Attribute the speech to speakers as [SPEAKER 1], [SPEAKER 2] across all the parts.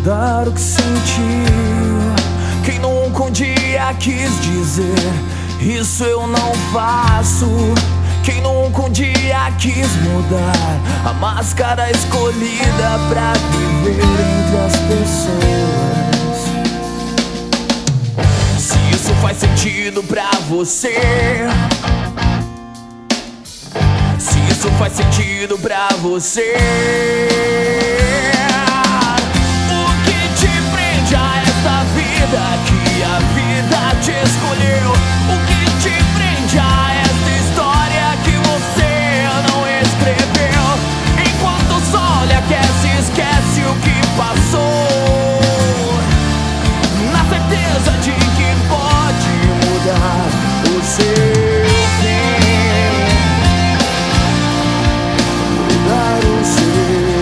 [SPEAKER 1] mudar o que sentiu. Quem nunca um dia quis dizer isso eu não faço. Quem nunca um dia quis mudar a máscara escolhida pra viver entre as pessoas. Se isso faz sentido pra você, se isso faz sentido pra você, o que te prende a essa vida que a vida te escolheu? O que te prende a essa história que você não escreveu? Enquanto o sol lhe aquece, esquece o que passou, na certeza de que pode mudar o seu fim, mudar o seu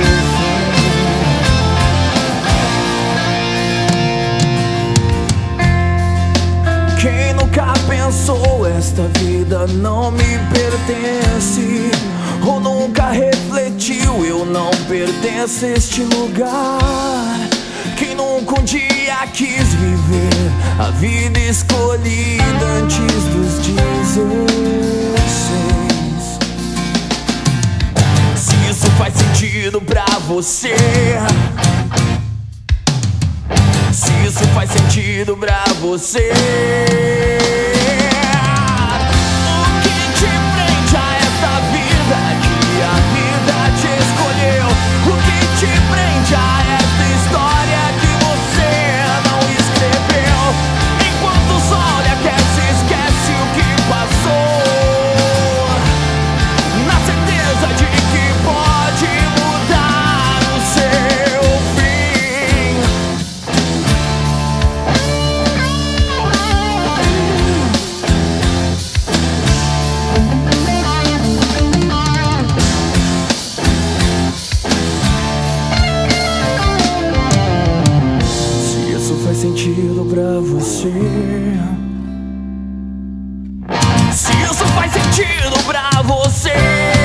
[SPEAKER 1] fim. Quem nunca pensou esta vida não me pertence, ou nunca refletiu eu não pertenço a este lugar? Quem nunca um dia quis viver a vida escolhida antes dos 16? Se isso faz sentido pra você, se isso faz sentido pra você, o que te prende a essa vida que a vida te escolheu? O que te prende a essa história que você não escreveu? Enquanto o sol lhe aquece, esquece o que passou, na certeza de que pode mudar o seu fim. Se isso faz sentido pra você, se isso faz sentido pra você.